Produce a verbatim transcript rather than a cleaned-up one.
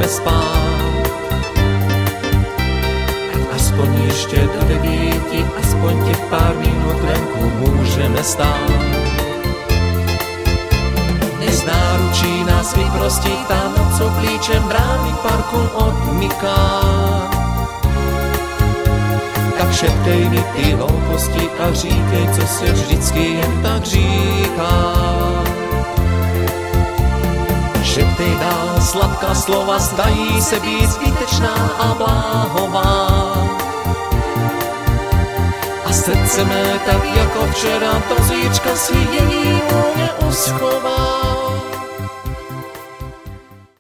spát. Aspoň ještě do devíti, aspoň těch pár minut venku můžeme stát. Dnes náručí nás vyprostí, tá noc oblíčem brány parku odmyká. Tak šeptej mi ty hlouposti a říkej, co se vždycky jen tak říká. Šeptej dál sladká slova, zdají se být zbytečná a bláhová. A srdce mé tak jako včera, to zvíčka si její vůně uschová.